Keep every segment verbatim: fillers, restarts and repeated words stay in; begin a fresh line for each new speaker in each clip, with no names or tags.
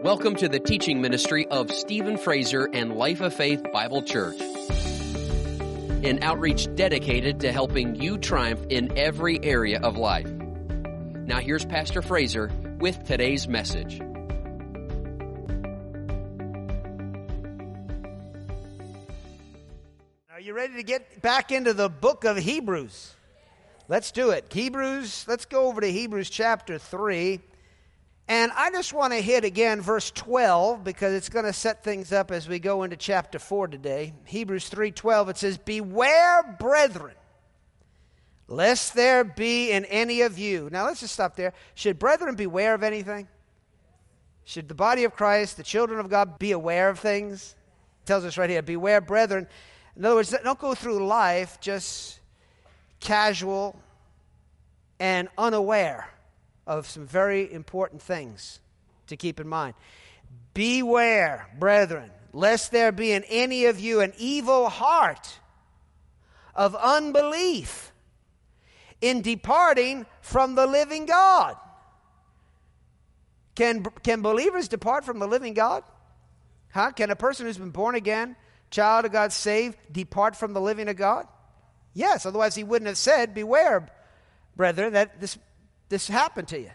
Welcome to the teaching ministry of Stephen Fraser and Life of Faith Bible Church, an outreach dedicated to helping you triumph in every area of life. Now here's Pastor Fraser with today's message.
Are you ready to get back into the book of Hebrews? Let's do it. Hebrews, let's go over to Hebrews chapter three. And I just want to hit again verse twelve because it's going to set things up as we go into chapter four today. Hebrews three twelve, it says, "Beware, brethren, lest there be in any of you." Now let's just stop there. Should brethren beware of anything? Should the body of Christ, the children of God, be aware of things? It tells us right here, beware, brethren. In other words, don't go through life just casual and unaware of some very important things to keep in mind. Beware, brethren, lest there be in any of you an evil heart of unbelief in departing from the living God. Can, can believers depart from the living God? Huh? Can a person who's been born again, child of God, saved, depart from the living of God? Yes, otherwise he wouldn't have said, beware, brethren, that this This happened to you.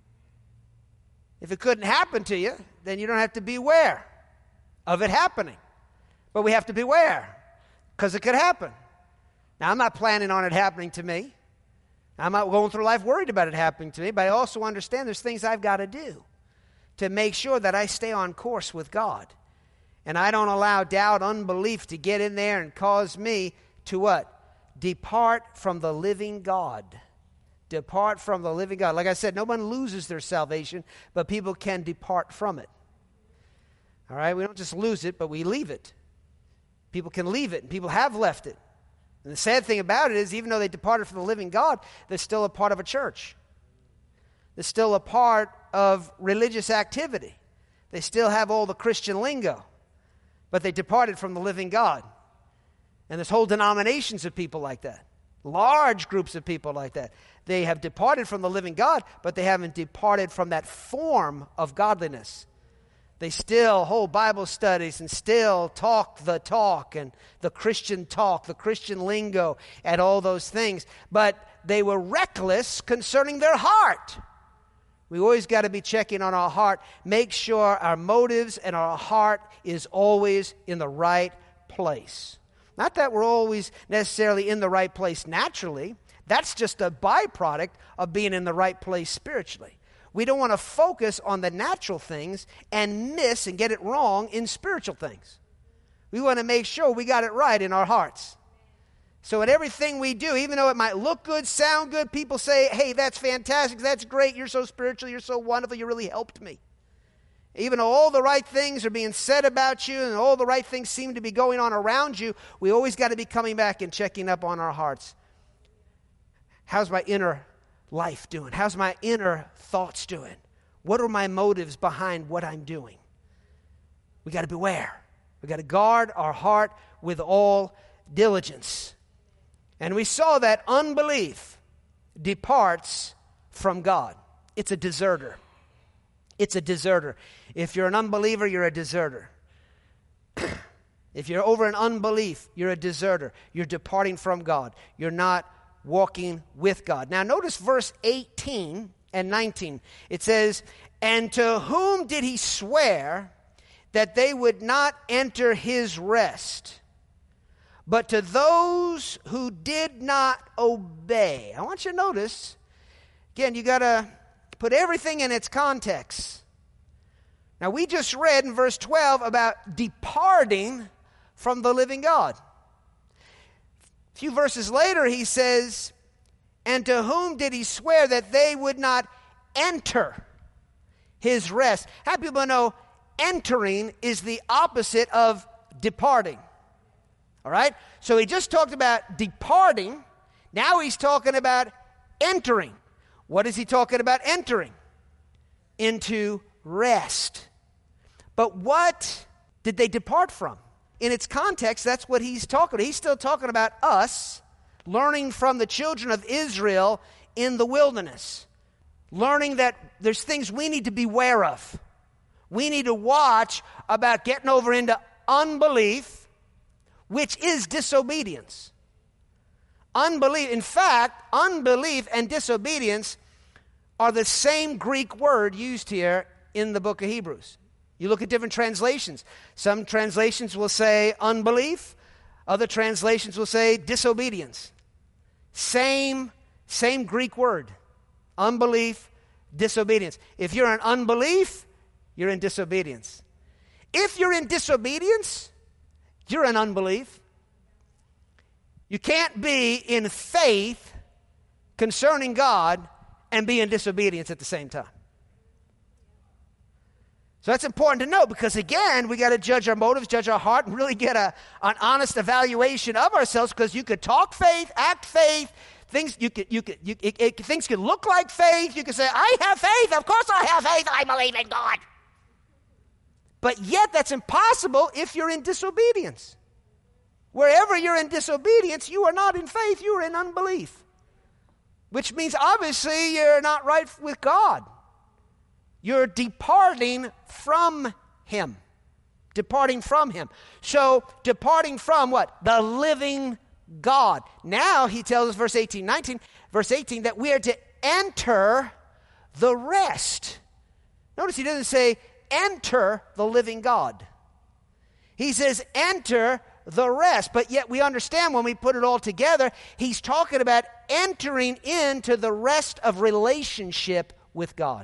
If it couldn't happen to you, then you don't have to beware of it happening. But we have to beware because it could happen. Now, I'm not planning on it happening to me. I'm not going through life worried about it happening to me, but I also understand there's things I've got to do to make sure that I stay on course with God. And I don't allow doubt, unbelief to get in there and cause me to what? Depart from the living God. Depart from the living God. Like I said, no one loses their salvation, but people can depart from it. All right? We don't just lose it, but we leave it. People can leave it, and people have left it. And the sad thing about it is, even though they departed from the living God, they're still a part of a church. They're still a part of religious activity. They still have all the Christian lingo, but they departed from the living God. And there's whole denominations of people like that. Large groups of people like that. They have departed from the living God, but they haven't departed from that form of godliness. They still hold Bible studies and still talk the talk and the Christian talk, the Christian lingo, and all those things. But they were reckless concerning their heart. We always got to be checking on our heart. Make sure our motives and our heart is always in the right place. Not that we're always necessarily in the right place naturally. That's just a byproduct of being in the right place spiritually. We don't want to focus on the natural things and miss and get it wrong in spiritual things. We want to make sure we got it right in our hearts. So in everything we do, even though it might look good, sound good, people say, hey, that's fantastic, that's great, you're so spiritual, you're so wonderful, you really helped me. Even though all the right things are being said about you and all the right things seem to be going on around you, we always got to be coming back and checking up on our hearts. How's my inner life doing? How's my inner thoughts doing? What are my motives behind what I'm doing? We got to beware. We got to guard our heart with all diligence. And we saw that unbelief departs from God. It's a deserter. It's a deserter. If you're an unbeliever, you're a deserter. If you're over in unbelief, you're a deserter. You're departing from God. You're not walking with God. Now notice verse eighteen and nineteen. It says, "And to whom did he swear that they would not enter his rest, but to those who did not obey?" I want you to notice, again, you got to put everything in its context. Now, we just read in verse twelve about departing from the living God. A few verses later, he says, "And to whom did he swear that they would not enter his rest?" How do people know entering is the opposite of departing? All right? So he just talked about departing. Now he's talking about entering. What is he talking about entering? Into rest. But what did they depart from? In its context, that's what he's talking about. He's still talking about us learning from the children of Israel in the wilderness. Learning that there's things we need to beware of. We need to watch about getting over into unbelief, which is disobedience. Unbelief, in fact, unbelief and disobedience are the same Greek word used here in the book of Hebrews. You look at different translations. Some translations will say unbelief. Other translations will say disobedience. Same, same Greek word. Unbelief, disobedience. If you're in unbelief, you're in disobedience. If you're in disobedience, you're in unbelief. You can't be in faith concerning God and be in disobedience at the same time. So that's important to know, because again, we got to judge our motives, judge our heart, and really get a, an honest evaluation of ourselves, because you could talk faith, act faith, things you could you could you, it, it, things could look like faith. You could say, I have faith, of course I have faith, I believe in God. But yet that's impossible if you're in disobedience. Wherever you're in disobedience, you are not in faith, you are in unbelief. Which means obviously you're not right with God. You're departing from Him. Departing from Him. So, departing from what? The living God. Now, he tells us, verse eighteen, nineteen, verse eighteen, that we are to enter the rest. Notice he doesn't say, enter the living God. He says, enter the rest. But yet we understand when we put it all together, he's talking about entering into the rest of relationship with God.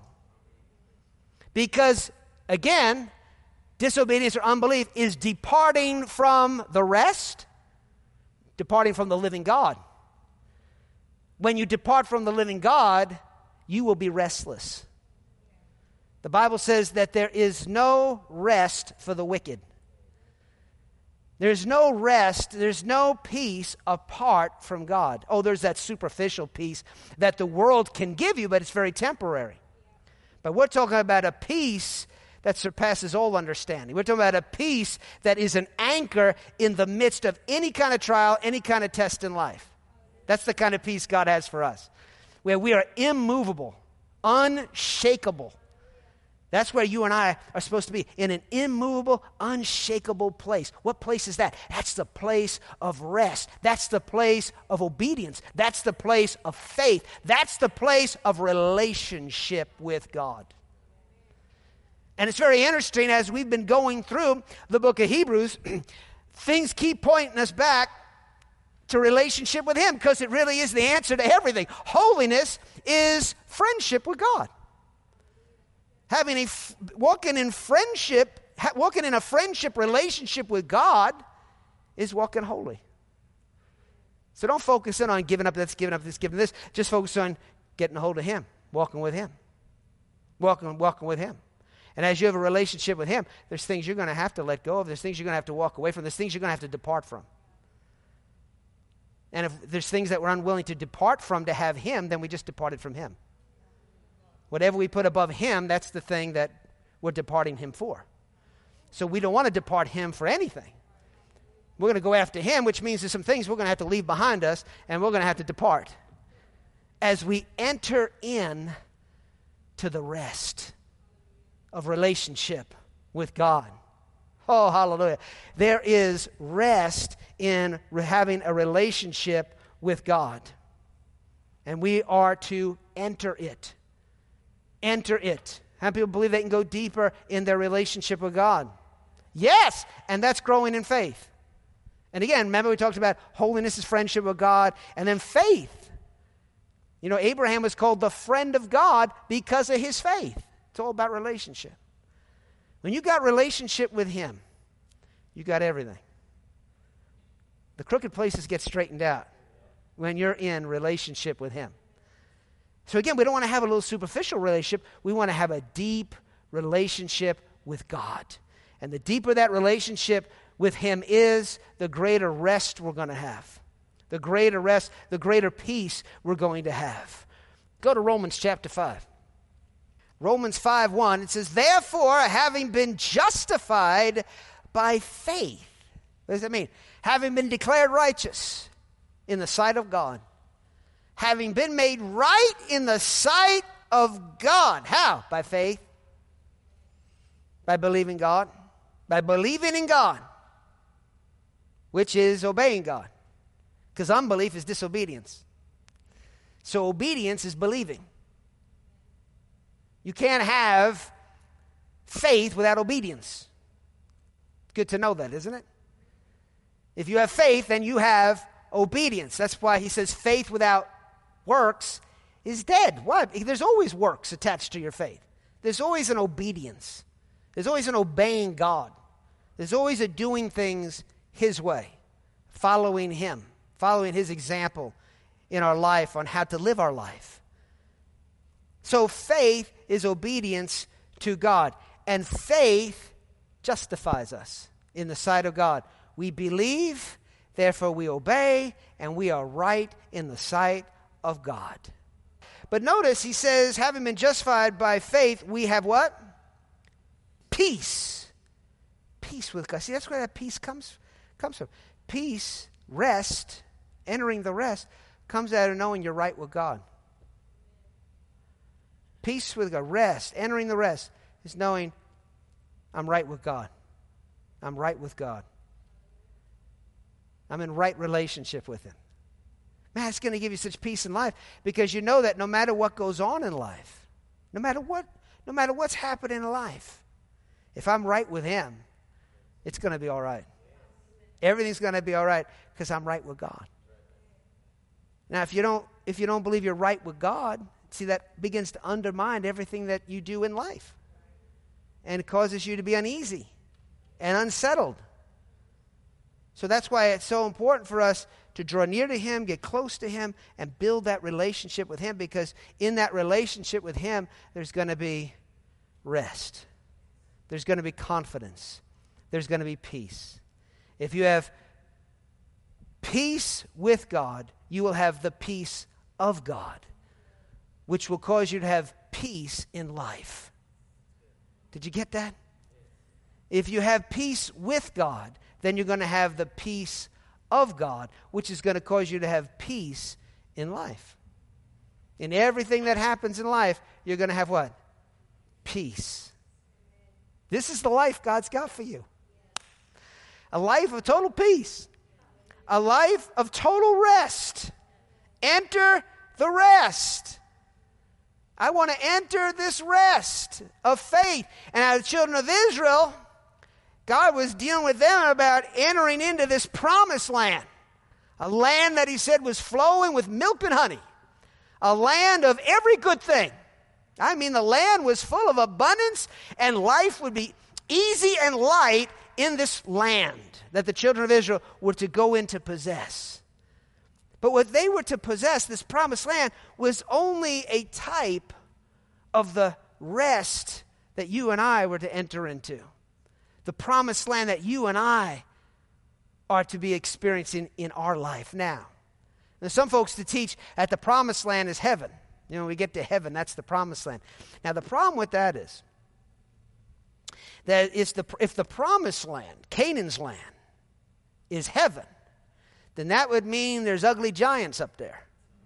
Because, again, disobedience or unbelief is departing from the rest, departing from the living God. When you depart from the living God, you will be restless. The Bible says that there is no rest for the wicked. There's no rest, there's no peace apart from God. Oh, there's that superficial peace that the world can give you, but it's very temporary. But we're talking about a peace that surpasses all understanding. We're talking about a peace that is an anchor in the midst of any kind of trial, any kind of test in life. That's the kind of peace God has for us, where we are immovable, unshakable. That's where you and I are supposed to be, in an immovable, unshakable place. What place is that? That's the place of rest. That's the place of obedience. That's the place of faith. That's the place of relationship with God. And it's very interesting, as we've been going through the book of Hebrews, things keep pointing us back to relationship with Him, because it really is the answer to everything. Holiness is friendship with God. Having a, walking in friendship, walking in a friendship relationship with God is walking holy. So don't focus in on giving up this, giving up this, giving this. Just focus on getting a hold of Him, walking with Him, walking, walking with Him. And as you have a relationship with Him, there's things you're going to have to let go of. There's things you're going to have to walk away from. There's things you're going to have to depart from. And if there's things that we're unwilling to depart from to have Him, then we just departed from Him. Whatever we put above Him, that's the thing that we're departing Him for. So we don't want to depart Him for anything. We're going to go after Him, which means there's some things we're going to have to leave behind us, and we're going to have to depart as we enter in to the rest of relationship with God. Oh, hallelujah. There is rest in having a relationship with God. And we are to enter it. Enter it. How many people believe they can go deeper in their relationship with God? Yes, and that's growing in faith. And again, remember we talked about holiness is friendship with God, and then faith. You know, Abraham was called the friend of God because of his faith. It's all about relationship. When you got relationship with Him, you got everything. The crooked places get straightened out when you're in relationship with Him. So again, we don't want to have a little superficial relationship. We want to have a deep relationship with God. And the deeper that relationship with Him is, the greater rest we're going to have. The greater rest, the greater peace we're going to have. Go to Romans chapter five. Romans five one, it says, therefore, having been justified by faith. What does that mean? Having been declared righteous in the sight of God. Having been made right in the sight of God. How? By faith. By believing God. By believing in God, which is obeying God. Because unbelief is disobedience. So obedience is believing. You can't have faith without obedience. Good to know that, isn't it? If you have faith, then you have obedience. That's why he says faith without works is dead. Why? There's always works attached to your faith. There's always an obedience. There's always an obeying God. There's always a doing things his way, following him, following his example in our life on how to live our life. So faith is obedience to God. And faith justifies us in the sight of God. We believe, therefore we obey, and we are right in the sight of God. But notice he says, having been justified by faith, we have what? Peace. Peace with God. See, that's where that peace comes, comes from. Peace, rest, entering the rest, comes out of knowing you're right with God. Peace with God, rest, entering the rest, is knowing I'm right with God. I'm right with God. I'm in right relationship with him. Man, it's going to give you such peace in life because you know that no matter what goes on in life, no matter what, no matter what's happening in life, if I'm right with him, it's going to be all right. Everything's going to be all right because I'm right with God. Now, if you don't, if you don't believe you're right with God, see, that begins to undermine everything that you do in life. And it causes you to be uneasy and unsettled. So that's why it's so important for us to draw near to him, get close to him, and build that relationship with him, because in that relationship with him, there's going to be rest. There's going to be confidence. There's going to be peace. If you have peace with God, you will have the peace of God, which will cause you to have peace in life. Did you get that? If you have peace with God, then you're going to have the peace of God, which is going to cause you to have peace in life. In everything that happens in life, you're going to have what? Peace. This is the life God's got for you. A life of total peace. A life of total rest. Enter the rest. I want to enter this rest of faith. And as the children of Israel, God was dealing with them about entering into this promised land. A land that he said was flowing with milk and honey. A land of every good thing. I mean, the land was full of abundance, and life would be easy and light in this land that the children of Israel were to go in to possess. But what they were to possess, this promised land, was only a type of the rest that you and I were to enter into. The promised land that you and I are to be experiencing in our life now. There's some folks to teach that the promised land is heaven. You know, when we get to heaven, that's the promised land. Now, the problem with that is that it's the, if the promised land, Canaan's land, is heaven, then that would mean there's ugly giants up there.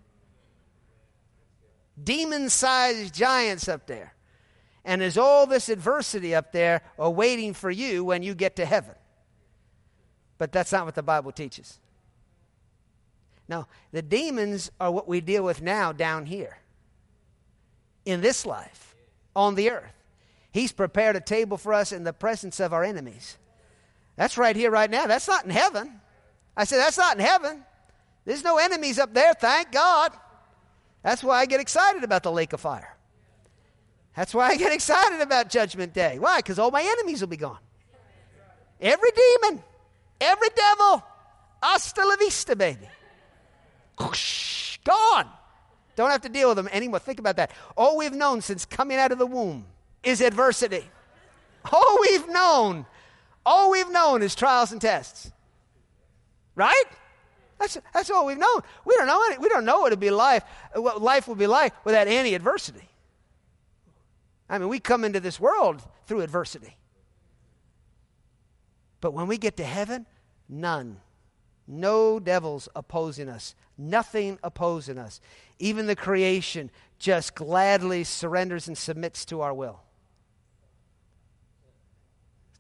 Demon-sized giants up there. And there's all this adversity up there awaiting for you when you get to heaven. But that's not what the Bible teaches. No, the demons are what we deal with now down here. In this life, on the earth. He's prepared a table for us in the presence of our enemies. That's right here, right now. That's not in heaven. I said, that's not in heaven. There's no enemies up there, thank God. That's why I get excited about the lake of fire. That's why I get excited about Judgment Day. Why? Because all my enemies will be gone. Every demon, every devil, hasta la vista, baby. Gone. Don't have to deal with them anymore. Think about that. All we've known since coming out of the womb is adversity. All we've known, all we've known is trials and tests. Right? That's, that's all we've known. We don't know any, we don't know what it'd be life, what life would be like without any adversity. I mean, we come into this world through adversity. But when we get to heaven, none. No devils opposing us. Nothing opposing us. Even the creation just gladly surrenders and submits to our will.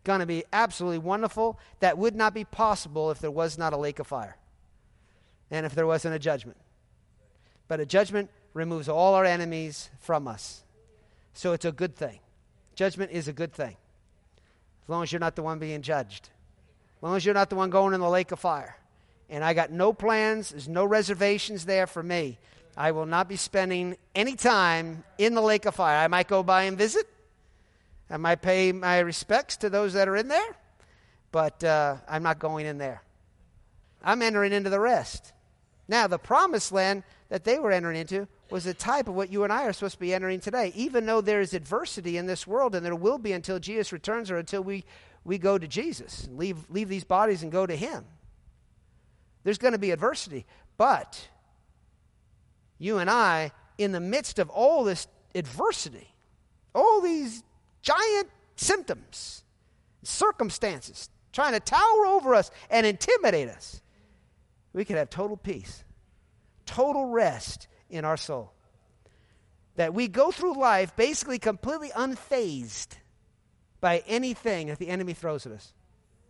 going to be absolutely wonderful. That would not be possible if there was not a lake of fire and if there wasn't a judgment. But a judgment removes all our enemies from us. So it's a good thing. Judgment is a good thing. As long as you're not the one being judged. As long as you're not the one going in the lake of fire. And I got no plans, there's no reservations there for me. I will not be spending any time in the lake of fire. I might go by and visit. I might pay my respects to those that are in there. But uh, I'm not going in there. I'm entering into the rest. Now, the promised land that they were entering into was a type of what you and I are supposed to be entering today. Even though there is adversity in this world, and there will be until Jesus returns or until we, we go to Jesus and leave, leave these bodies and go to him. There's going to be adversity. But you and I, in the midst of all this adversity, all these giant symptoms, circumstances, trying to tower over us and intimidate us, we could have total peace, total rest in our soul. That we go through life basically completely unfazed by anything that the enemy throws at us.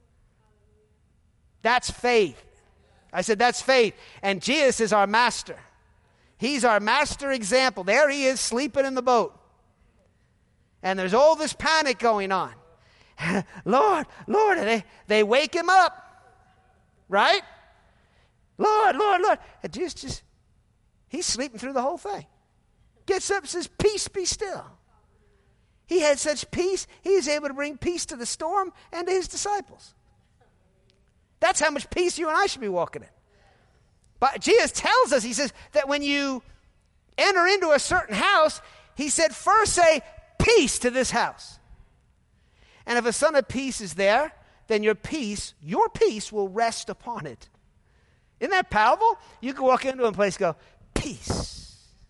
That's faith. I said that's faith. And Jesus is our master. He's our master example. There he is sleeping in the boat. And there's all this panic going on. Lord, Lord, and they, they wake him up. Right? Lord, Lord, Lord. And Jesus just, he's sleeping through the whole thing. Gets up and says, peace, be still. He had such peace, he was able to bring peace to the storm and to his disciples. That's how much peace you and I should be walking in. But Jesus tells us, he says, that when you enter into a certain house, he said, first say, peace to this house. And if a son of peace is there, then your peace, your peace will rest upon it. Isn't that powerful? You can walk into a place and go, peace.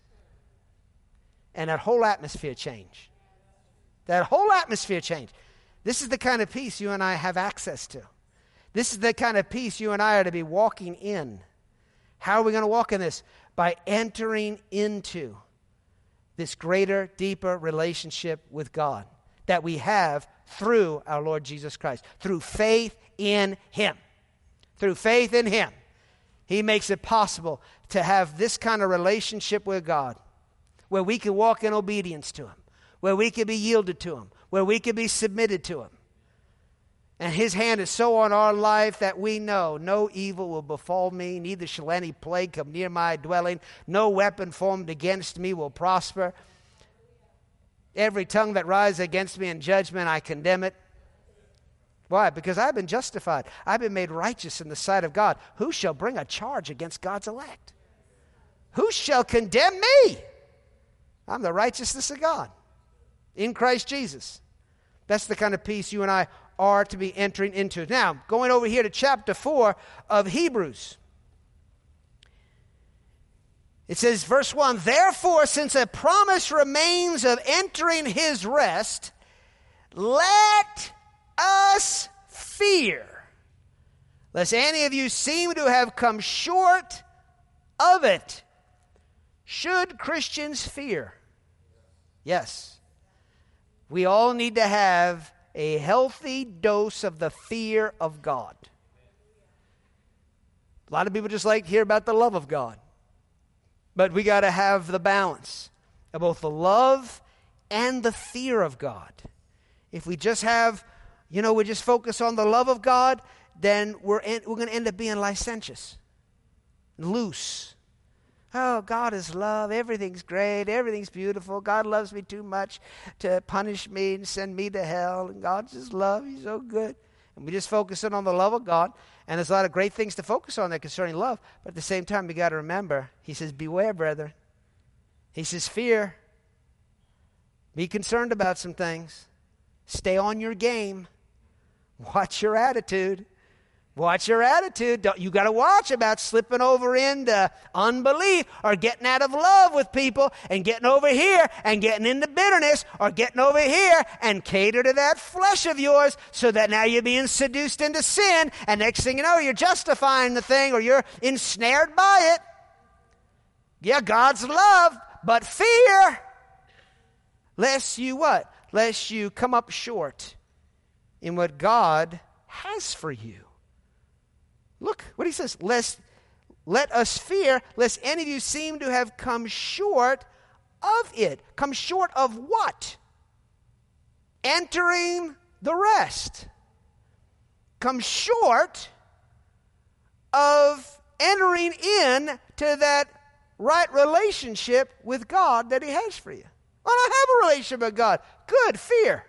And that whole atmosphere change. That whole atmosphere change. This is the kind of peace you and I have access to. This is the kind of peace you and I are to be walking in. How are we going to walk in this? By entering into this greater, deeper relationship with God that we have through our Lord Jesus Christ. Through faith in him. Through faith in him. He makes it possible to have this kind of relationship with God where we can walk in obedience to him, where we can be yielded to him, where we can be submitted to him. And his hand is so on our life that we know no evil will befall me, neither shall any plague come near my dwelling. No weapon formed against me will prosper. Every tongue that rises against me in judgment, I condemn it. Why? Because I've been justified. I've been made righteous in the sight of God. Who shall bring a charge against God's elect? Who shall condemn me? I'm the righteousness of God in Christ Jesus. That's the kind of peace you and I are to be entering into. Now, going over here to chapter four of Hebrews. It says, verse one, therefore, since a promise remains of entering his rest, let us fear, lest any of you seem to have come short of it. Should Christians fear? Yes. We all need to have a healthy dose of the fear of God. A lot of people just like to hear about the love of God. But we got to have the balance of both the love and the fear of God. If we just have, you know, we just focus on the love of God, then we're in, we're going to end up being licentious, loose. Oh, God is love. Everything's great. Everything's beautiful. God loves me too much to punish me and send me to hell. And God's just love. He's so good. And we just focus in on the love of God. And there's a lot of great things to focus on there concerning love. But at the same time, we got to remember, he says, beware, brethren. He says, fear. Be concerned about some things. Stay on your game. Watch your attitude. Watch your attitude. Don't, you got to watch about slipping over into unbelief or getting out of love with people and getting over here and getting into bitterness or getting over here and cater to that flesh of yours so that now you're being seduced into sin and next thing you know, you're justifying the thing or you're ensnared by it. Yeah, God's love, but fear. Lest you what? Lest you come up short in what God has for you. Look what he says. Lest, let us fear, lest any of you seem to have come short of it. Come short of what? Entering the rest. Come short of entering in to that right relationship with God that he has for you. Well, I have a relationship with God. Good. Fear.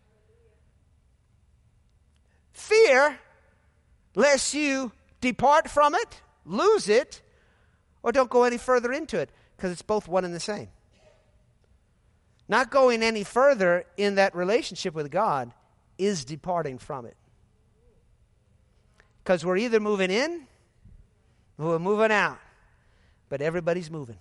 Fear, lest you depart from it, lose it, or don't go any further into it, because it's both one and the same. Not going any further in that relationship with God is departing from it. Because we're either moving in or we're moving out. But everybody's moving.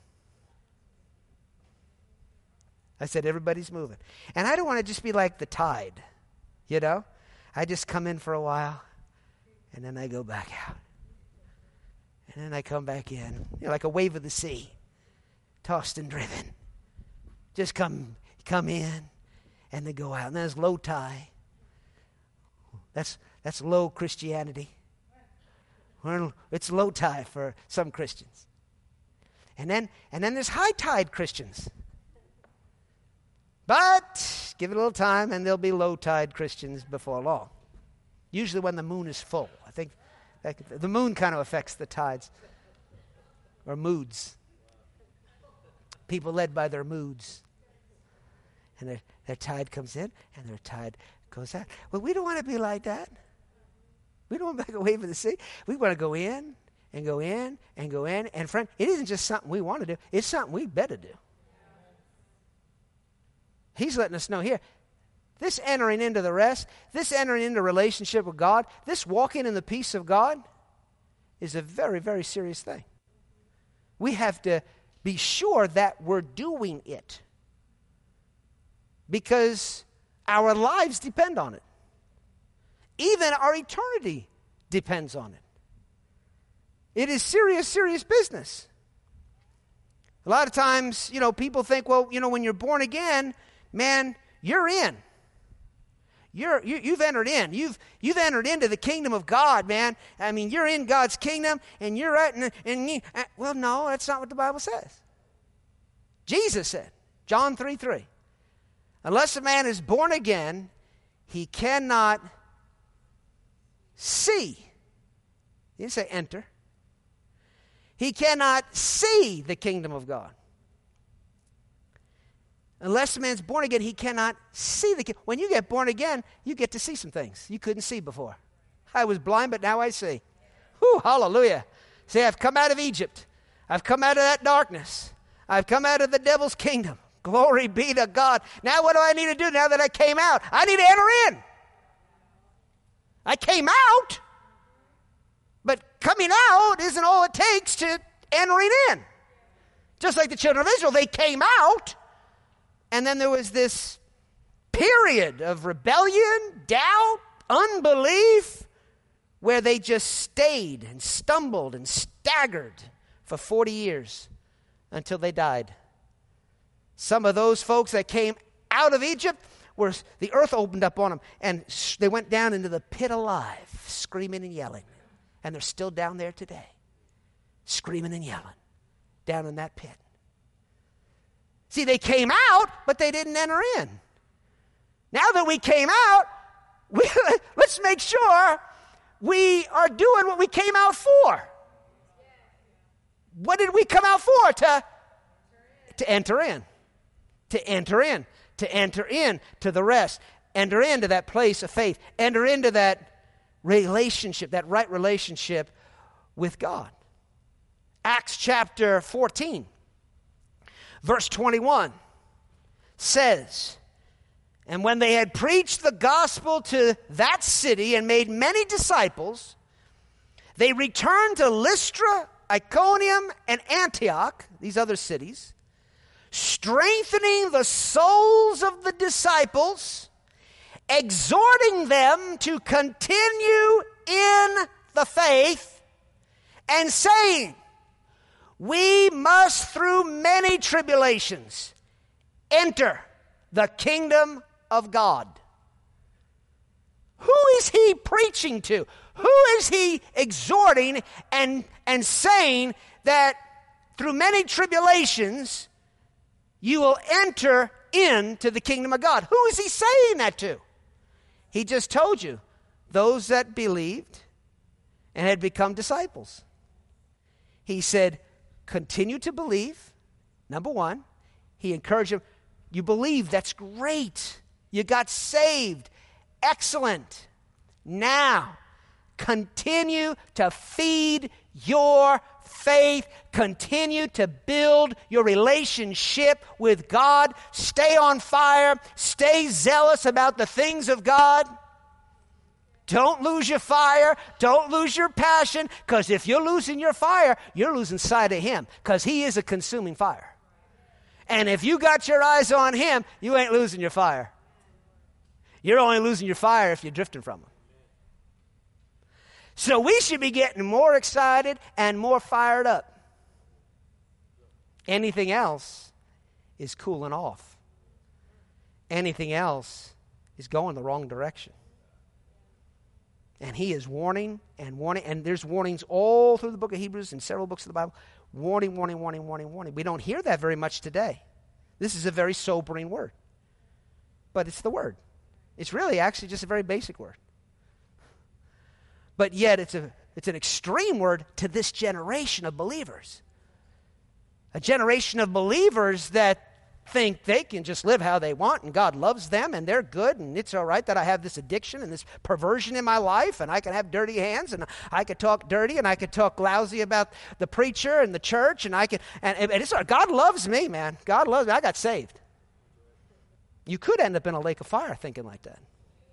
I said everybody's moving. And I don't want to just be like the tide, you know? I just come in for a while, and then I go back out. And then I come back in, you know, like a wave of the sea, tossed and driven. Just come come in, and then go out. And then there's low tide. That's that's low Christianity. We're, it's low tide for some Christians. And then and then there's high tide Christians. But give it a little time, and there'll be low tide Christians before long. Usually when the moon is full. I think that could, the moon kind of affects the tides or moods. People led by their moods. And their, their tide comes in, and their tide goes out. Well, we don't want to be like that. We don't want to be like a wave of the sea. We want to go in and go in and go in. And friend, it isn't just something we want to do. It's something we better do. He's letting us know here, this entering into the rest, this entering into relationship with God, this walking in the peace of God is a very, very serious thing. We have to be sure that we're doing it because our lives depend on it. Even our eternity depends on it. It is serious, serious business. A lot of times, you know, people think, well, you know, when you're born again, man, you're in. You're you, you've entered in. You've you've entered into the kingdom of God, man. I mean, you're in God's kingdom, and you're at and, and you, uh, well, no, that's not what the Bible says. Jesus said, John three three, unless a man is born again, he cannot see. He didn't say enter. He cannot see the kingdom of God. Unless a man's born again, he cannot see the kingdom. When you get born again, you get to see some things you couldn't see before. I was blind, but now I see. Whew, hallelujah. See, I've come out of Egypt. I've come out of that darkness. I've come out of the devil's kingdom. Glory be to God. Now what do I need to do now that I came out? I need to enter in. I came out, but coming out isn't all it takes to entering in. Just like the children of Israel, they came out, and then there was this period of rebellion, doubt, unbelief, where they just stayed and stumbled and staggered for forty years until they died. Some of those folks that came out of Egypt, were the earth opened up on them, and sh- they went down into the pit alive, screaming and yelling. And they're still down there today, screaming and yelling, down in that pit. See, they came out, but they didn't enter in. Now that we came out, we, let's make sure we are doing what we came out for. What did we come out for? To, to enter in. To enter in. To enter in to the rest. Enter into that place of faith. Enter into that relationship, that right relationship with God. Acts chapter fourteen, verse twenty-one says, and when they had preached the gospel to that city and made many disciples, they returned to Lystra, Iconium, and Antioch, these other cities, strengthening the souls of the disciples, exhorting them to continue in the faith, and saying, we must through many tribulations enter the kingdom of God. Who is he preaching to? Who is he exhorting and, and saying that through many tribulations you will enter into the kingdom of God? Who is he saying that to? He just told you, those that believed and had become disciples. He said, continue to believe, number one. He encouraged them, you believe, that's great. You got saved. Excellent. Now, continue to feed your faith. Continue to build your relationship with God. Stay on fire. Stay zealous about the things of God. Don't lose your fire. Don't lose your passion. Because if you're losing your fire, you're losing sight of Him. Because He is a consuming fire. And if you got your eyes on Him, you ain't losing your fire. You're only losing your fire if you're drifting from Him. So we should be getting more excited and more fired up. Anything else is cooling off. Anything else is going the wrong direction. And he is warning and warning, and there's warnings all through the book of Hebrews and several books of the Bible. Warning, warning, warning, warning, warning. We don't hear that very much today. This is a very sobering word. But it's the word. It's really actually just a very basic word. But yet it's a it's an extreme word to this generation of believers. A generation of believers that think they can just live how they want and God loves them and they're good and it's all right that I have this addiction and this perversion in my life and I can have dirty hands and I could talk dirty and I could talk lousy about the preacher and the church and I could and, and it's all right. God loves me, man. God loves me. I got saved. You could end up in a lake of fire thinking like that.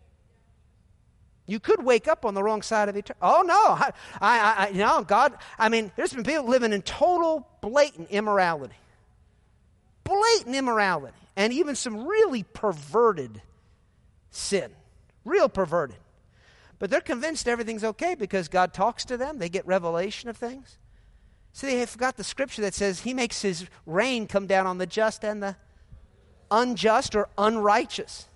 You could wake up on the wrong side of eternity. Oh, no. I, I, I, no, God, I mean, there's been people living in total blatant immorality. Blatant immorality. And even some really perverted sin. Real perverted. But they're convinced everything's okay because God talks to them. They get revelation of things. See, they forgot the scripture that says He makes His rain come down on the just and the unjust or unrighteous.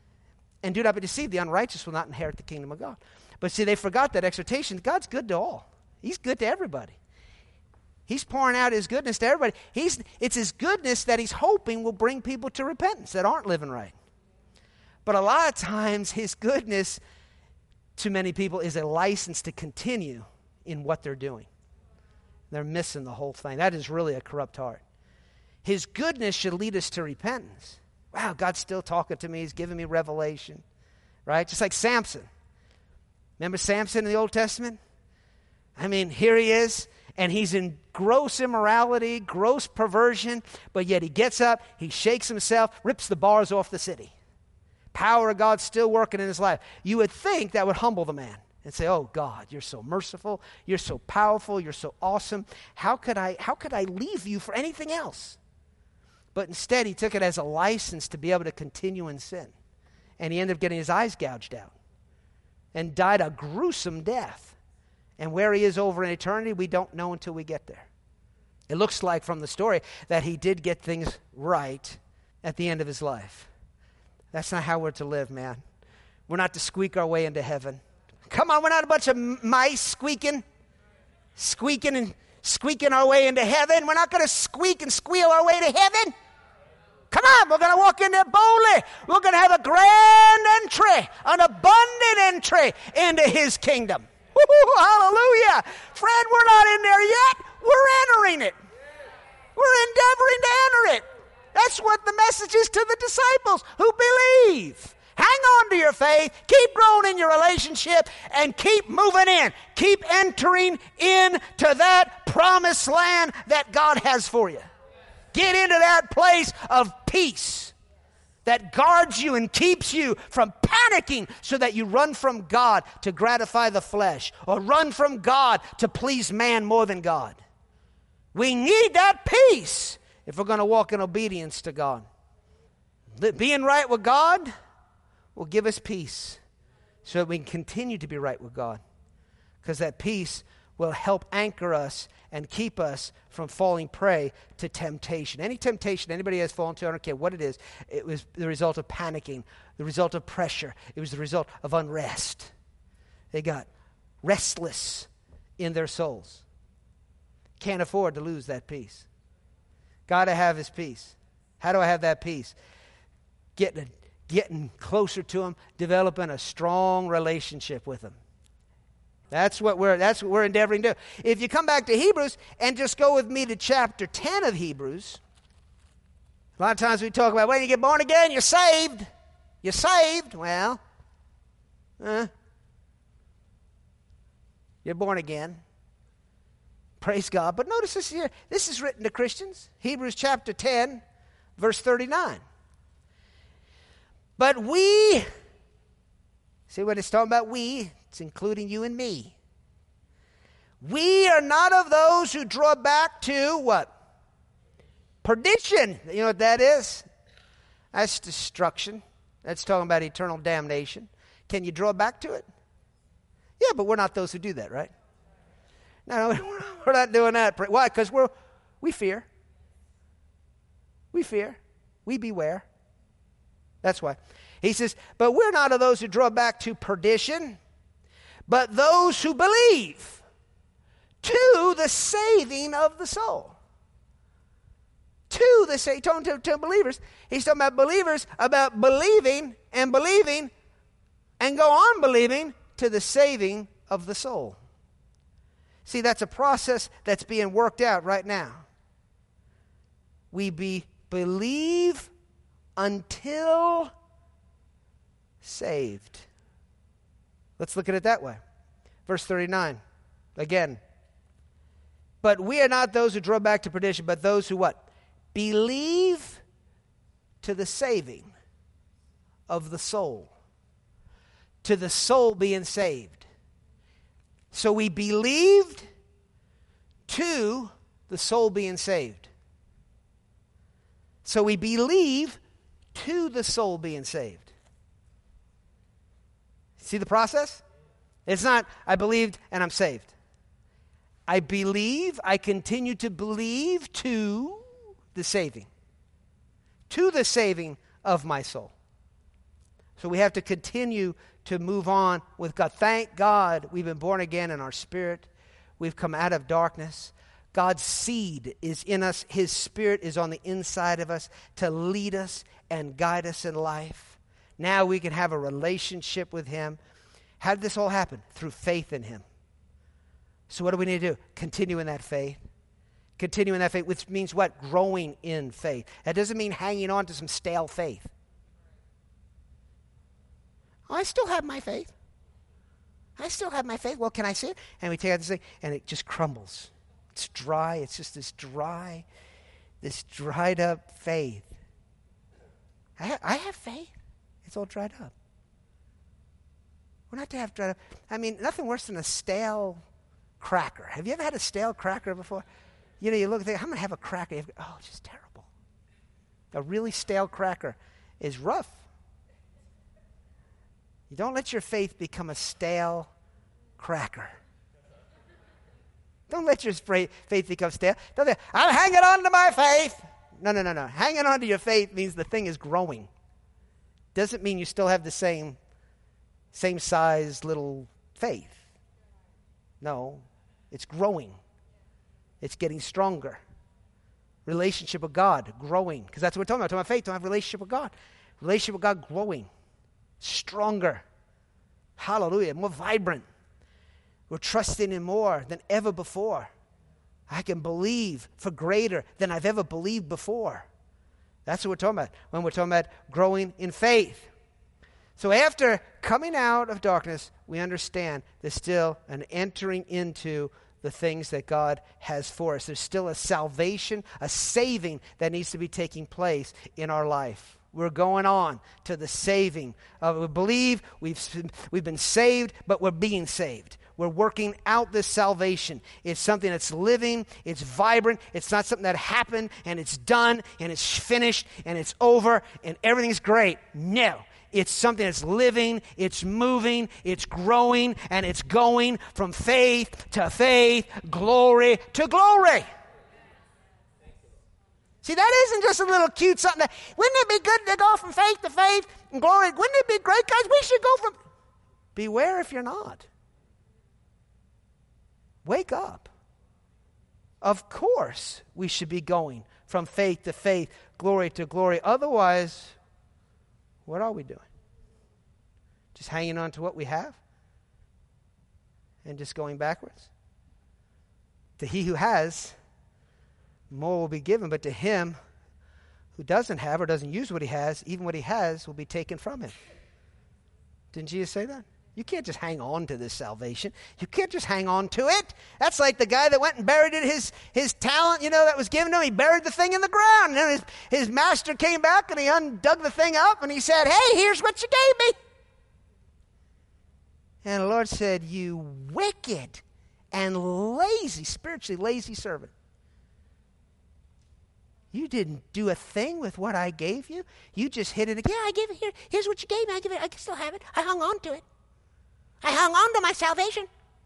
And do not be deceived, the unrighteous will not inherit the kingdom of God. But see, they forgot that exhortation. God's good to all. He's good to everybody. He's pouring out His goodness to everybody. He's, it's His goodness that He's hoping will bring people to repentance that aren't living right. But a lot of times, His goodness to many people is a license to continue in what they're doing. They're missing the whole thing. That is really a corrupt heart. His goodness should lead us to repentance. Wow, God's still talking to me. He's giving me revelation, right? Just like Samson. Remember Samson in the Old Testament? I mean, here he is, and he's in gross immorality, gross perversion, but yet he gets up, he shakes himself, rips the bars off the city. Power of God still working in his life. You would think that would humble the man and say, oh, God, you're so merciful, you're so powerful, you're so awesome. How could I, how could I leave you for anything else? But instead, he took it as a license to be able to continue in sin. And he ended up getting his eyes gouged out and died a gruesome death. And where he is over in eternity, we don't know until we get there. It looks like from the story that he did get things right at the end of his life. That's not how we're to live, man. We're not to squeak our way into heaven. Come on, we're not a bunch of mice squeaking, squeaking and squeaking our way into heaven. We're not going to squeak and squeal our way to heaven. Come on, we're going to walk in there boldly. We're going to have a grand entry, an abundant entry into His kingdom. Woo-hoo, hallelujah. Friend, we're not in there yet. We're entering it. We're endeavoring to enter it. That's what the message is to the disciples who believe. Hang on to your faith, keep growing in your relationship, and keep moving in. Keep entering into that promised land that God has for you. Get into that place of peace that guards you and keeps you from panicking so that you run from God to gratify the flesh or run from God to please man more than God. We need that peace if we're going to walk in obedience to God. Being right with God will give us peace so that we can continue to be right with God, because that peace will help anchor us and keep us from falling prey to temptation. Any temptation anybody has fallen to, I don't care what it is, it was the result of panicking, the result of pressure. It was the result of unrest. They got restless in their souls. Can't afford to lose that peace. Got to have his peace. How do I have that peace? Getting, getting closer to him, developing a strong relationship with him. That's what we're that's what we're endeavoring to do. If you come back to Hebrews and just go with me to chapter ten of Hebrews, a lot of times we talk about, when you get born again, you're saved. You're saved. Well, uh, you're born again. Praise God. But notice this here. This is written to Christians. Hebrews chapter ten, verse thirty-nine. But we, see what it's talking about? We. It's including you and me. We are not of those who draw back to what? Perdition. You know what that is? That's destruction. That's talking about eternal damnation. Can you draw back to it? Yeah, but we're not those who do that, right? No, no, we're not doing that. Why? Because we're we fear. We fear. We beware. That's why. He says, but we're not of those who draw back to perdition, but those who believe to the saving of the soul. To the saving, talking to, to believers. He's talking about believers, about believing and believing and go on believing to the saving of the soul. See, that's a process that's being worked out right now. We be believe until saved. Let's look at it that way. Verse thirty-nine. Again. But we are not those who draw back to perdition, but those who what? Believe to the saving of the soul. To the soul being saved. So we believed to the soul being saved. So we believe to the soul being saved. See the process? It's not, I believed and I'm saved. I believe, I continue to believe to the saving. To the saving of my soul. So we have to continue to move on with God. Thank God we've been born again in our spirit. We've come out of darkness. God's seed is in us. His Spirit is on the inside of us to lead us and guide us in life. Now we can have a relationship with Him. How did this all happen? Through faith in Him. So what do we need to do? Continue in that faith. Continue in that faith, which means what? Growing in faith. That doesn't mean hanging on to some stale faith. Oh, I still have my faith. I still have my faith. Well, can I see it? And we take out this thing, and it just crumbles. It's dry. It's just this dry, this dried up faith. I have, I have faith. It's all dried up. We're not to have dried up. I mean, nothing worse than a stale cracker. Have you ever had a stale cracker before? You know, you look and think, I'm going to have a cracker. You have, oh, it's just terrible. A really stale cracker is rough. You don't let your faith become a stale cracker. Don't let your faith become stale. Don't say, I'm hanging on to my faith. No, no, no, no. Hanging on to your faith means the thing is growing. Doesn't mean you still have the same, same size little faith. No, it's growing. It's getting stronger. Relationship with God, growing. Because that's what we're talking about. We're talking about faith, talking about relationship with God. Relationship with God growing. Stronger. Hallelujah. More vibrant. We're trusting Him more than ever before. I can believe for greater than I've ever believed before. That's what we're talking about when we're talking about growing in faith. So after coming out of darkness, we understand there's still an entering into the things that God has for us. There's still a salvation, a saving that needs to be taking place in our life. We're going on to the saving. Uh, we believe we've, we've been saved, but we're being saved. We're working out this salvation. It's something that's living, it's vibrant. It's not something that happened and it's done and it's finished and it's over and everything's great. No. It's something that's living, it's moving, it's growing, and it's going from faith to faith, glory to glory. See, that isn't just a little cute something. That, wouldn't it be good to go from faith to faith and glory? Wouldn't it be great, guys? We should go from... Beware if you're not. Wake up. Of course we should be going from faith to faith, glory to glory. Otherwise, what are we doing? Just hanging on to what we have? And just going backwards? To he who has, more will be given, but to him who doesn't have or doesn't use what he has, even what he has will be taken from him. Didn't Jesus say that? You can't just hang on to this salvation. You can't just hang on to it. That's like the guy that went and buried it, his, his talent, you know, that was given to him. He buried the thing in the ground. And then his, his master came back and he undug the thing up and he said, hey, here's what you gave me. And the Lord said, you wicked and lazy, spiritually lazy servant. You didn't do a thing with what I gave you. You just hid it. Yeah, I gave it here. Here's what you gave me. I give it. I can still have it. I hung on to it. I hung on to my salvation.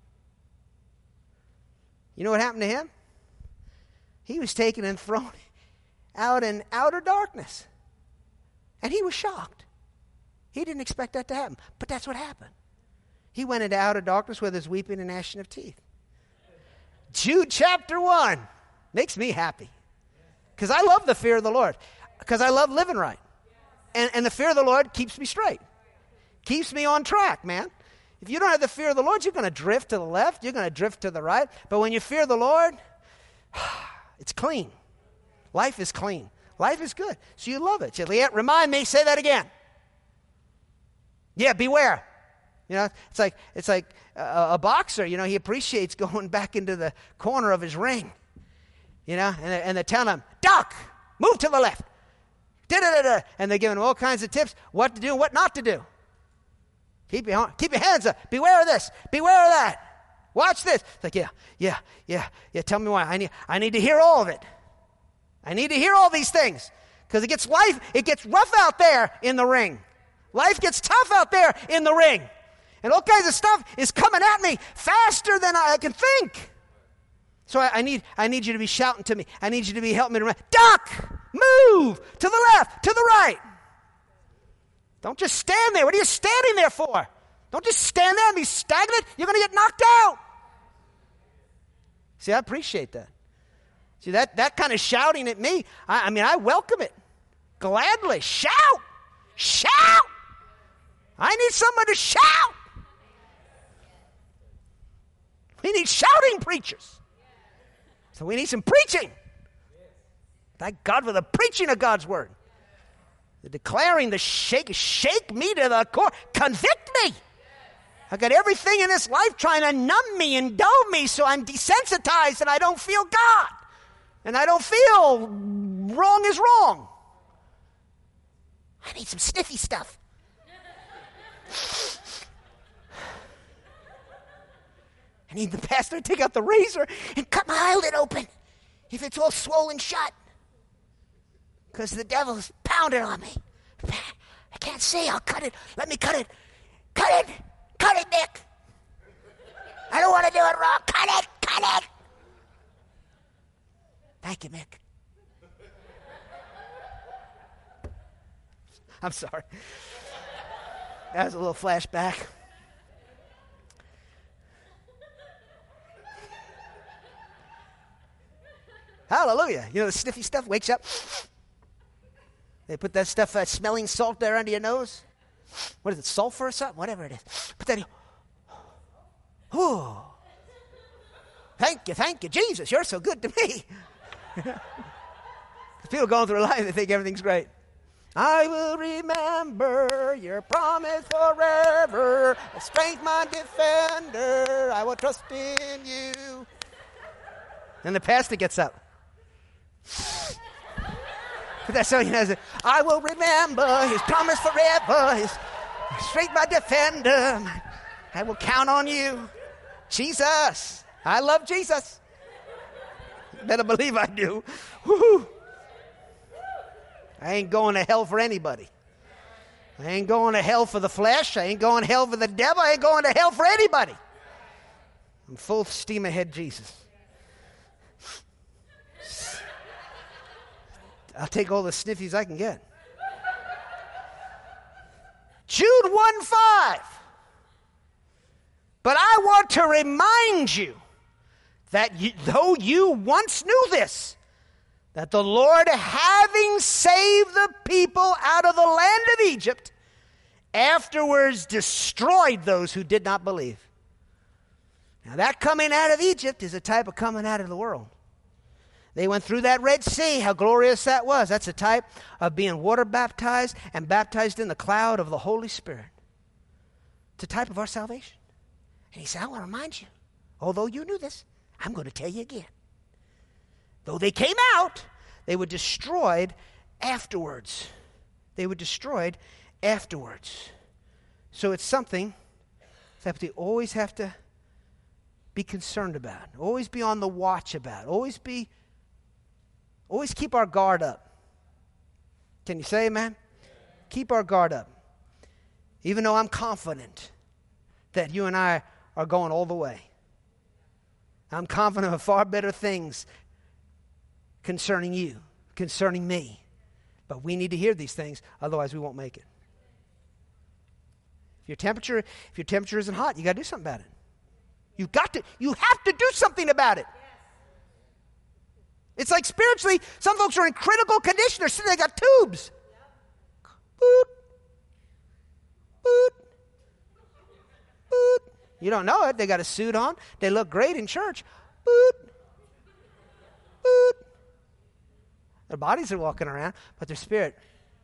You know what happened to him? He was taken and thrown out in outer darkness. And he was shocked. He didn't expect that to happen. But that's what happened. He went into outer darkness where there's weeping and gnashing of teeth. Jude chapter one makes me happy. Because I love the fear of the Lord. Because I love living right. And, and the fear of the Lord keeps me straight. Keeps me on track, man. If you don't have the fear of the Lord, you're going to drift to the left. You're going to drift to the right. But when you fear the Lord, it's clean. Life is clean. Life is good. So you love it. Juliet, remind me, say that again. Yeah, beware. You know, it's like it's like a, a boxer, you know, he appreciates going back into the corner of his ring. You know, and, and they're telling him, duck, move to the left. Da-da-da-da. And they're giving him all kinds of tips, what to do and what not to do. Keep your, keep your hands up. Beware of this. Beware of that. Watch this. It's like, yeah, yeah, yeah, yeah. Tell me why. I need, I need to hear all of it. I need to hear all these things. Because it gets life, it gets rough out there in the ring. Life gets tough out there in the ring. And all kinds of stuff is coming at me faster than I can think. So I, I need I need you to be shouting to me. I need you to be helping me to run. Duck! Move! To the left, to the right. Don't just stand there. What are you standing there for? Don't just stand there and be stagnant. You're going to get knocked out. See, I appreciate that. See, that, that kind of shouting at me, I, I mean, I welcome it. Gladly. Shout! Shout! I need someone to shout. We need shouting preachers. So we need some preaching. Thank God for the preaching of God's word. The declaring, the shake, shake me to the core. Convict me. I got everything in this life trying to numb me and dull me so I'm desensitized and I don't feel God. And I don't feel wrong is wrong. I need some sniffy stuff. I need the pastor to take out the razor and cut my eyelid open if it's all swollen shut. Because the devil's pounding on me. I can't see. I'll cut it. Let me cut it. Cut it. Cut it, Nick. I don't want to do it wrong. Cut it. Cut it. Thank you, Mick. I'm sorry. That was a little flashback. Hallelujah. You know the sniffy stuff wakes up. They put that stuff, that smelling salt there under your nose. What is it, sulfur or something? Whatever it is. Put that in. Ooh. Thank you, thank you, Jesus. You're so good to me. People going through life, they think everything's great. I will remember your promise forever. A strength, my defender. I will trust in you. And the pastor gets up. That's how he has it. I will remember his promise forever. His strength my defender. I will count on you. Jesus. I love Jesus. Better believe I do. Woo-hoo. I ain't going to hell for anybody. I ain't going to hell for the flesh. I ain't going to hell for the devil. I ain't going to hell for anybody. I'm full steam ahead, Jesus. I'll take all the sniffies I can get. Jude one five. But I want to remind you that you, though you once knew this, that the Lord, having saved the people out of the land of Egypt, afterwards destroyed those who did not believe. Now that coming out of Egypt is a type of coming out of the world. They went through that Red Sea, how glorious that was. That's a type of being water baptized and baptized in the cloud of the Holy Spirit. It's a type of our salvation. And he said, I want to remind you, although you knew this, I'm going to tell you again. Though they came out, they were destroyed afterwards. They were destroyed afterwards. So it's something that we always have to be concerned about, always be on the watch about, always be, always keep our guard up. Can you say amen? Keep our guard up. Even though I'm confident that you and I are going all the way. I'm confident of far better things concerning you, concerning me. But we need to hear these things, otherwise we won't make it. If your temperature, if your temperature isn't hot, you got to do something about it. You've got to, you have to do something about it. It's like spiritually, some folks are in critical condition. They're sitting, they got tubes. Boot. Boot. Boot. You don't know it. They got a suit on. They look great in church. Boot. Boot. Their bodies are walking around, but their spirit.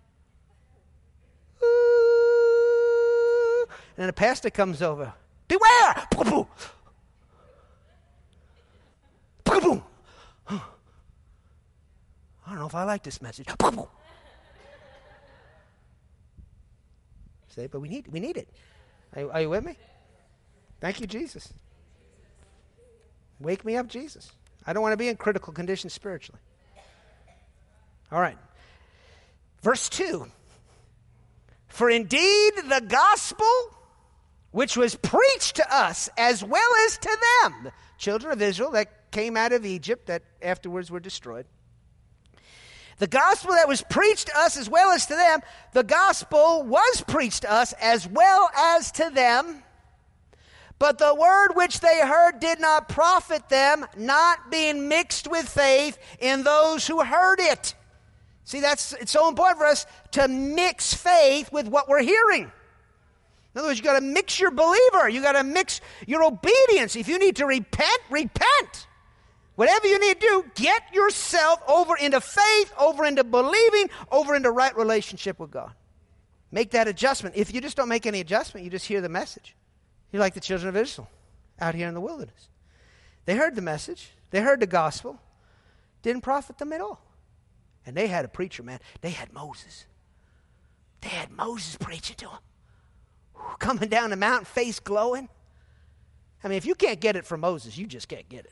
Ooh. And then a pastor comes over. Beware! Boom, boom. Boom. I don't know if I like this message. Say, but we need we need it. Are, are you with me? Thank you, Jesus. Wake me up, Jesus. I don't want to be in critical condition spiritually. All right. Verse two. For indeed the gospel which was preached to us as well as to them, the children of Israel that came out of Egypt that afterwards were destroyed. The gospel that was preached to us as well as to them, the gospel was preached to us as well as to them, but the word which they heard did not profit them, not being mixed with faith in those who heard it. See, that's it's so important for us to mix faith with what we're hearing. In other words, you got to mix your believer. You got to mix your obedience. If you need to repent, repent. Whatever you need to do, get yourself over into faith, over into believing, over into right relationship with God. Make that adjustment. If you just don't make any adjustment, you just hear the message. You're like the children of Israel out here in the wilderness. They heard the message. They heard the gospel. Didn't profit them at all. And they had a preacher, man. They had Moses. They had Moses preaching to them. Coming down the mountain, face glowing. I mean, if you can't get it from Moses, you just can't get it.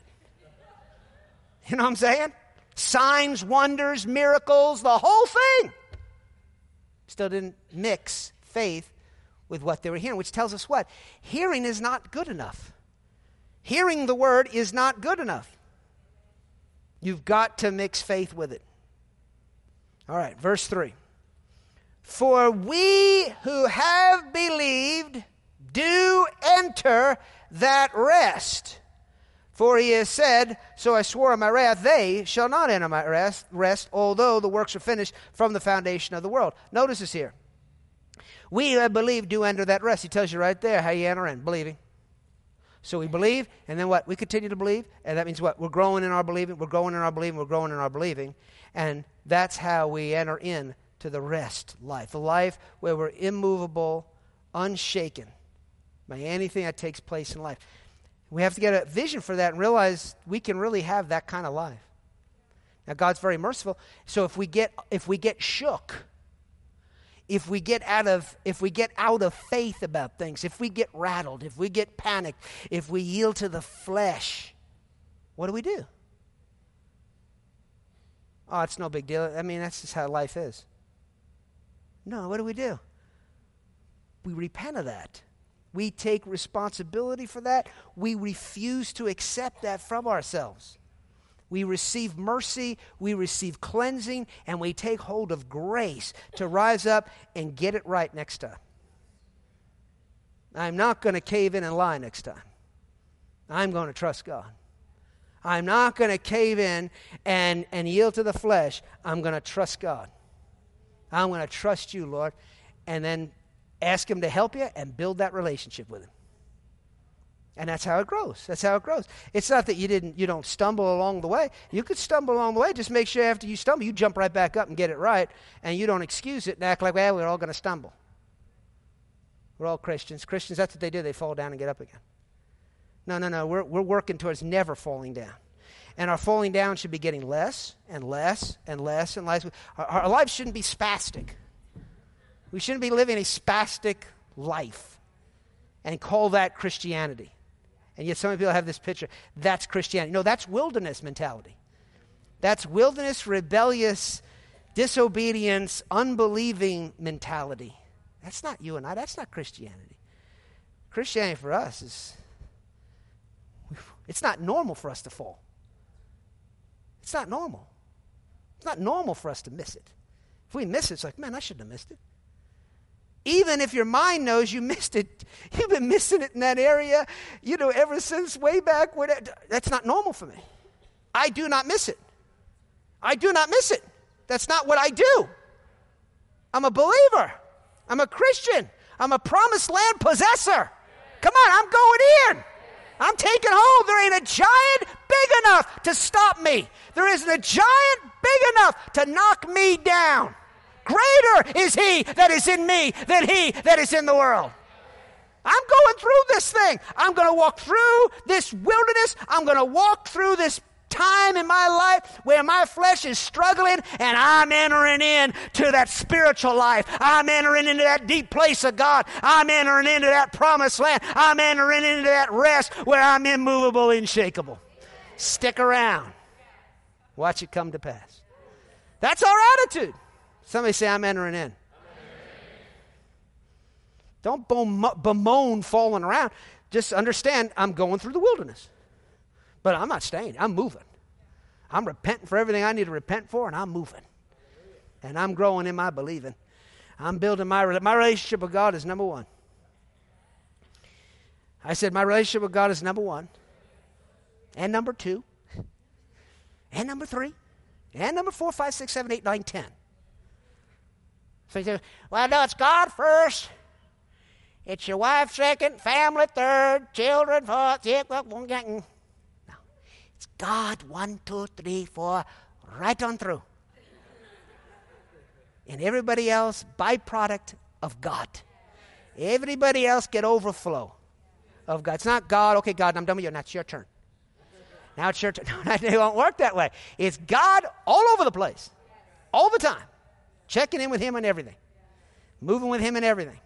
You know what I'm saying? Signs, wonders, miracles, the whole thing. Still didn't mix faith with what they were hearing, which tells us what? Hearing is not good enough. Hearing the word is not good enough. You've got to mix faith with it. All right, verse three. For we who have believed do enter that rest. For he has said, so I swore in my wrath, they shall not enter my rest, rest, although the works are finished from the foundation of the world. Notice this here. We who have believed do enter that rest. He tells you right there how you enter in, believing. So we believe, and then what? We continue to believe, and that means what? We're growing in our believing, we're growing in our believing, we're growing in our believing, and that's how we enter in to the rest life, the life where we're immovable, unshaken by anything that takes place in life. We have to get a vision for that and realize we can really have that kind of life. Now, God's very merciful. So if we get if we get shook, if we get out of if we get out of faith about things, if we get rattled, if we get panicked, if we yield to the flesh, what do we do? Oh, it's no big deal. I mean, that's just how life is. No, what do we do? We repent of that. We take responsibility for that. We refuse to accept that from ourselves. We receive mercy, we receive cleansing, and we take hold of grace to rise up and get it right next time. I'm not going to cave in and lie next time. I'm going to trust God. I'm not going to cave in and, and yield to the flesh. I'm going to trust God. I'm going to trust you, Lord, and then ask him to help you and build that relationship with him. And that's how it grows. That's how it grows. It's not that you didn't, you don't stumble along the way. You could stumble along the way. Just make sure after you stumble, you jump right back up and get it right, and you don't excuse it and act like, well, we're all going to stumble. We're all Christians. Christians, that's what they do. They fall down and get up again. No, no, no. We're, we're working towards never falling down. And our falling down should be getting less and less and less and less. Our, our lives shouldn't be spastic. We shouldn't be living a spastic life and call that Christianity. And yet so many people have this picture. That's Christianity. No, that's wilderness mentality. That's wilderness, rebellious, disobedience, unbelieving mentality. That's not you and I. That's not Christianity. Christianity for us is, it's not normal for us to fall. It's not normal. It's not normal for us to miss it. If we miss it, it's like, man, I shouldn't have missed it. Even if your mind knows you missed it, you've been missing it in that area, you know, ever since way back. Where that, that's not normal for me. I do not miss it. I do not miss it. That's not what I do. I'm a believer. I'm a Christian. I'm a promised land possessor. Come on, I'm going in. I'm taking hold. There ain't a giant big enough to stop me. There isn't a giant big enough to knock me down. Greater is he that is in me than he that is in the world. I'm going through this thing. I'm going to walk through this wilderness. I'm going to walk through this time in my life where my flesh is struggling, and I'm entering in to that spiritual life. I'm entering into that deep place of God. I'm entering into that promised land. I'm entering into that rest where I'm immovable, unshakable. Stick around. Watch it come to pass. That's our attitude. Somebody say, I'm entering in. Don't bemoan falling around. Just understand, I'm going through the wilderness. But I'm not staying. I'm moving. I'm repenting for everything I need to repent for, and I'm moving. And I'm growing in my believing. I'm building my, my relationship with God is number one. I said my relationship with God is number one. And number two. And number three. And number four, five, six, seven, eight, nine, ten. So you say, well, no, it's God first. It's your wife second, family third, children fourth. Yeah, well, no. It's God one, two, three, four, right on through. And everybody else, byproduct of God. Everybody else get overflow of God. It's not God, okay, God, I'm done with you. Now it's your turn. Now it's your turn. No, it won't work that way. It's God all over the place. All the time. Checking in with him on everything. Moving with him in everything.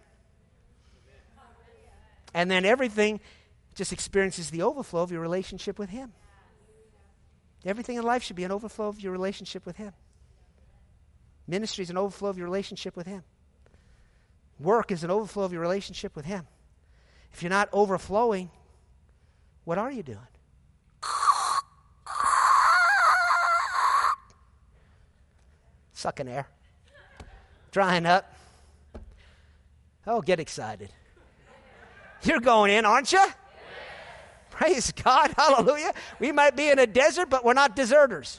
And then everything just experiences the overflow of your relationship with him. Everything in life should be an overflow of your relationship with him. Ministry is an overflow of your relationship with him. Work is an overflow of your relationship with him. If you're not overflowing, what are you doing? Sucking air. Drying up. Oh, get excited. You're going in, aren't you? Yes. Praise God. Hallelujah. We might be in a desert, but we're not deserters.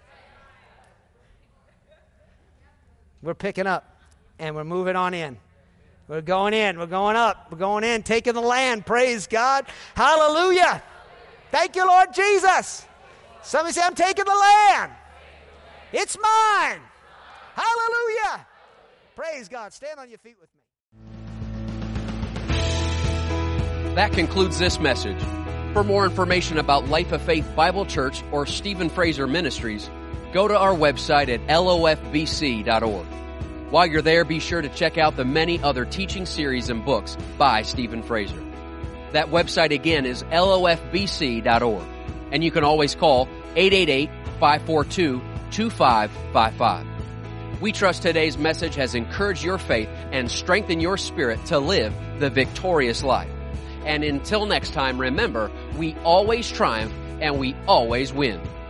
We're picking up, and we're moving on in. We're going in. We're going up. We're going in, taking the land. Praise God. Hallelujah. Thank you, Lord Jesus. Somebody say, I'm taking the land. It's mine. Hallelujah. Praise God. Stand on your feet with me.
That concludes this message. For more information about Life of Faith Bible Church or Stephen Fraser Ministries, go to our website at L O F B C dot org. While you're there, be sure to check out the many other teaching series and books by Stephen Fraser. That website again is L O F B C dot org. And you can always call eight eight eight, five four two, two five five five. We trust today's message has encouraged your faith and strengthened your spirit to live the victorious life. And until next time, remember, we always triumph and we always win.